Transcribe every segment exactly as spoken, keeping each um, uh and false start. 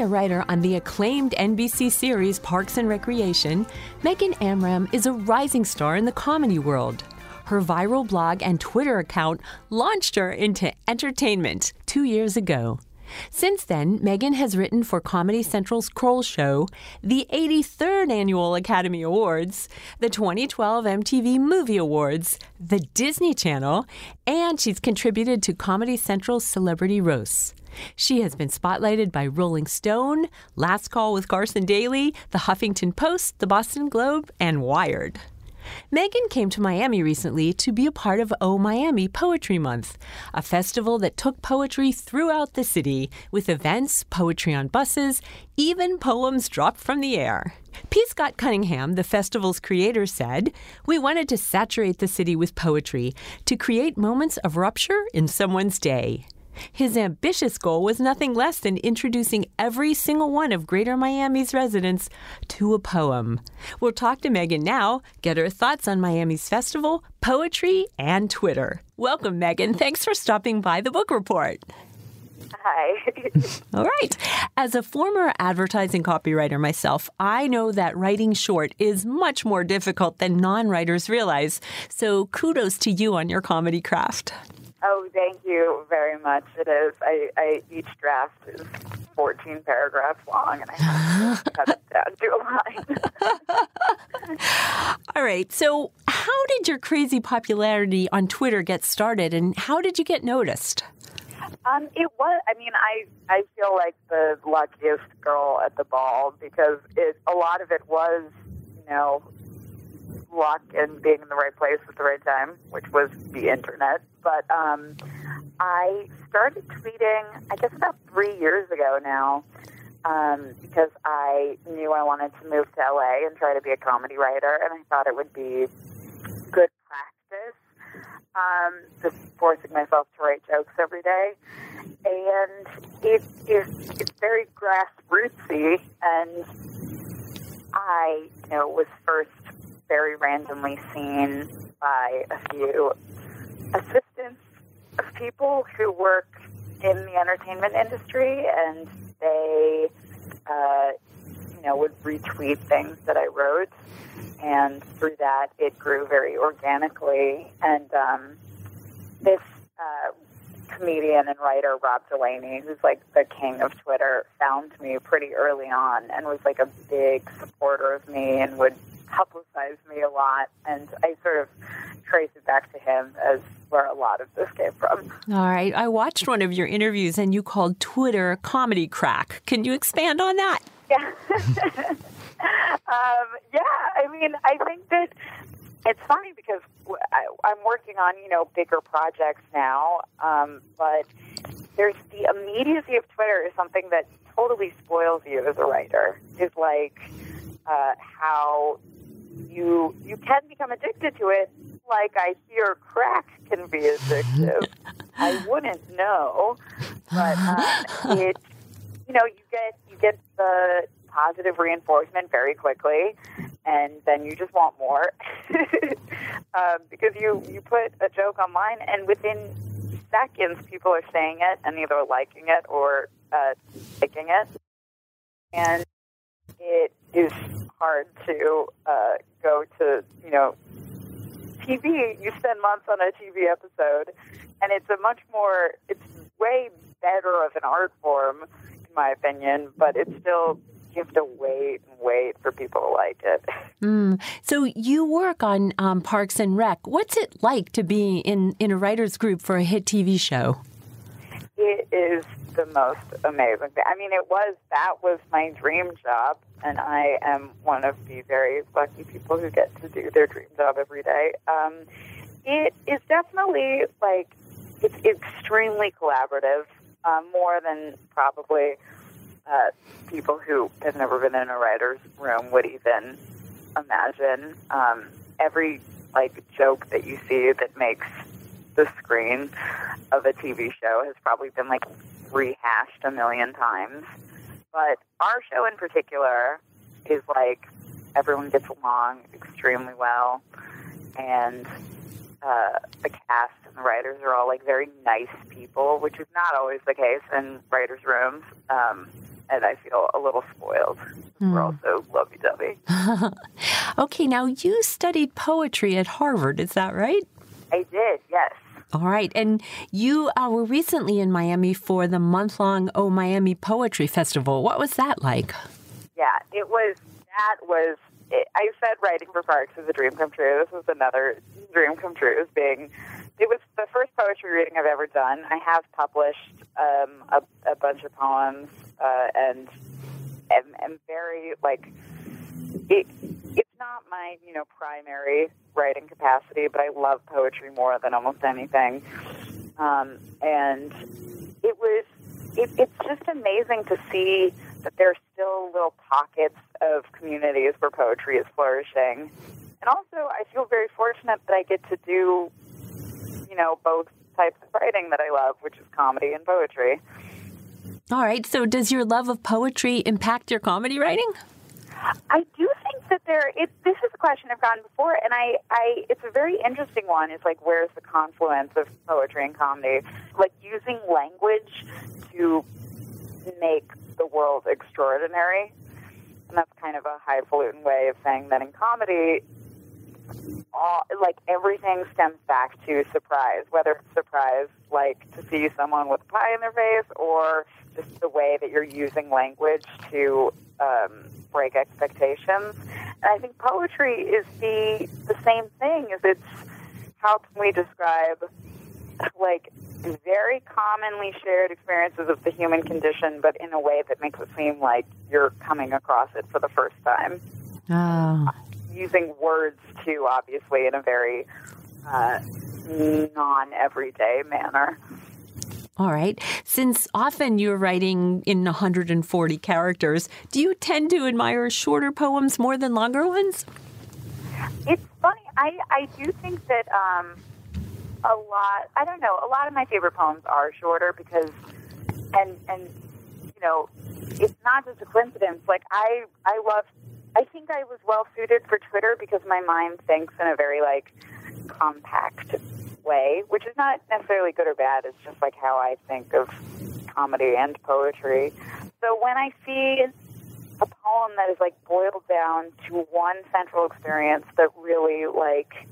senior writer on the acclaimed N B C series Parks and Recreation, Megan Amram is a rising star in the comedy world. Her viral blog and Twitter account launched her into entertainment two years ago. Since then, Megan has written for Comedy Central's Kroll Show, the eighty-third Annual Academy Awards, the twenty twelve M T V Movie Awards, the Disney Channel, and she's contributed to Comedy Central's Celebrity Roasts. She has been spotlighted by Rolling Stone, Last Call with Carson Daly, The Huffington Post, The Boston Globe, and Wired. Megan came to Miami recently to be a part of Oh Miami Poetry Month, a festival that took poetry throughout the city with events, poetry on buses, even poems dropped from the air. P. Scott Cunningham, the festival's creator, said, "We wanted to saturate the city with poetry to create moments of rupture in someone's day." His ambitious goal was nothing less than introducing every single one of Greater Miami's residents to a poem. We'll talk to Megan now, get her thoughts on Miami's festival, poetry, and Twitter. Welcome, Megan. Thanks for stopping by the Book Report. Hi. All right. As a former advertising copywriter myself, I know that writing short is much more difficult than non-writers realize. So kudos to you on your comedy craft. Oh, thank you very much. It is. I, I each draft is fourteen paragraphs long, and I have to cut it down to a line. All right. So how did your crazy popularity on Twitter get started, and how did you get noticed? Um, it was, I mean, I, I feel like the luckiest girl at the ball because it, a lot of it was, you know, luck and being in the right place at the right time, which was the internet. But um, I started tweeting, I guess about three years ago now, um, because I knew I wanted to move to L A and try to be a comedy writer, and I thought it would be good practice, um, just forcing myself to write jokes every day. And it is it's very grassrootsy, and I, you know, was first very randomly seen by a few assistants of people who work in the entertainment industry, and they, uh, you know, would retweet things that I wrote, and through that, it grew very organically. And um, this uh, comedian and writer, Rob Delaney, who's like the king of Twitter, found me pretty early on and was like a big supporter of me and would publicize me a lot, and I sort of trace it back to him as where a lot of this came from. All right. I watched one of your interviews, and you called Twitter comedy crack. Can you expand on that? Yeah. um, yeah, I mean, I think that it's funny because I, I'm working on, you know, bigger projects now, um, but there's the immediacy of Twitter is something that totally spoils you as a writer. It's like uh, how you you can become addicted to it, like I hear crack can be addictive. I wouldn't know, but um, it you know you get you get the positive reinforcement very quickly, and then you just want more um, because you you put a joke online, and within seconds people are saying it and either liking it or uh, taking it, and it is hard to uh, go to, you know, T V. You spend months on a T V episode, and it's a much more, it's way better of an art form, in my opinion, but it's still, you have to wait and wait for people to like it. Mm. So you work on um, Parks and Rec. What's it like to be in, in a writer's group for a hit T V show? It is the most amazing thing. I mean, it was, that was my dream job, and I am one of the very lucky people who get to do their dream job every day. Um, it is definitely, like, it's extremely collaborative, uh, more than probably uh, people who have never been in a writer's room would even imagine. Um, every, like, joke that you see that makes the screen of a T V show has probably been, like, rehashed a million times. But our show in particular is, like, everyone gets along extremely well, and uh, the cast and the writers are all, like, very nice people, which is not always the case in writers' rooms. Um, and I feel a little spoiled. Mm. We're also lovey-dovey. Okay, now you studied poetry at Harvard, is that right? I did, yes. All right, and you uh, were recently in Miami for the month-long Oh Miami Poetry Festival. What was that like? Yeah, it was, that was, it, I said writing for Parks is a dream come true. This was another dream come true, as being, it was the first poetry reading I've ever done. I have published um, a, a bunch of poems, uh, and am, am very, like, it, it's not my, you know, primary writing capacity, but I love poetry more than almost anything. Um, and it was, it, it's just amazing to see that there's still little pockets of communities where poetry is flourishing. And also, I feel very fortunate that I get to do, you know, both types of writing that I love, which is comedy and poetry. All right. So does your love of poetry impact your comedy writing? I do think that there, it, this is a question I've gotten before, and I, I, it's a very interesting one. It's like, where's the confluence of poetry and comedy? Like, using language to make the world extraordinary. And that's kind of a highfalutin way of saying that in comedy, all, like, everything stems back to surprise, whether it's surprise, like, to see someone with a pie in their face, or just the way that you're using language to um, break expectations. And I think poetry is the the same thing. Is it's how can we describe, like, very commonly shared experiences of the human condition, but in a way that makes it seem like you're coming across it for the first time. Oh. Using words, too, obviously, in a very uh, non-everyday manner. All right. Since often you're writing in one hundred forty characters, do you tend to admire shorter poems more than longer ones? It's funny. I, I do think that um, a lot, I don't know, a lot of my favorite poems are shorter because, and, and you know, it's not just a coincidence. Like, I, I love, I think I was well suited for Twitter because my mind thinks in a very, like, compact way, which is not necessarily good or bad. It's just like how I think of comedy and poetry. So when I see a poem that is like boiled down to one central experience that really like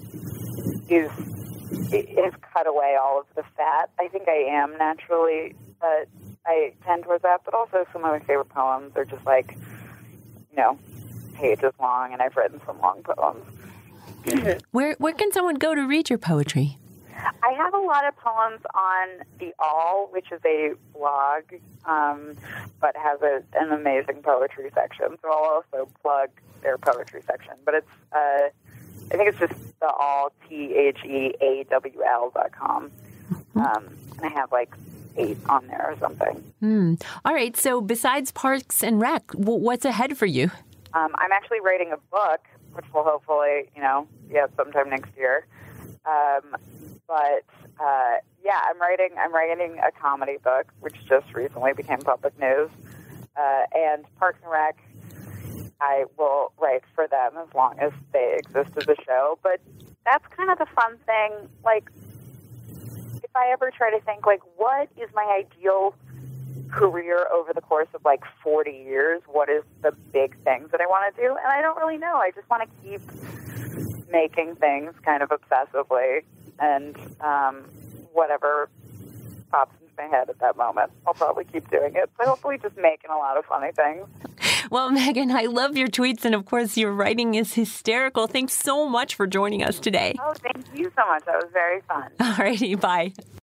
is it has cut away all of the fat, I think I am naturally, but I tend towards that. But also some of my favorite poems are just like, you know, pages long, and I've written some long poems. Where where can someone go to read your poetry? I have a lot of poems on The All, which is a blog, um, but has a, an amazing poetry section. So I'll also plug their poetry section. But it's, uh, I think it's just The All, T H E A W L dot com. Um, and I have like eight on there or something. Mm. All right. So besides Parks and Rec, what's ahead for you? Um, I'm actually writing a book, which will hopefully, you know, be out sometime next year. Um, but uh, yeah, I'm writing. I'm writing a comedy book, which just recently became public news. Uh, and Parks and Rec, I will write for them as long as they exist as a show. But that's kind of the fun thing. Like, if I ever try to think, like, what is my ideal career over the course of like forty years? What is the big things that I want to do? And I don't really know. I just want to keep making things kind of obsessively, and um, whatever pops into my head at that moment, I'll probably keep doing it. So hopefully just making a lot of funny things. Well, Megan, I love your tweets, and of course your writing is hysterical. Thanks so much for joining us today. Oh, thank you so much. That was very fun. All righty, bye.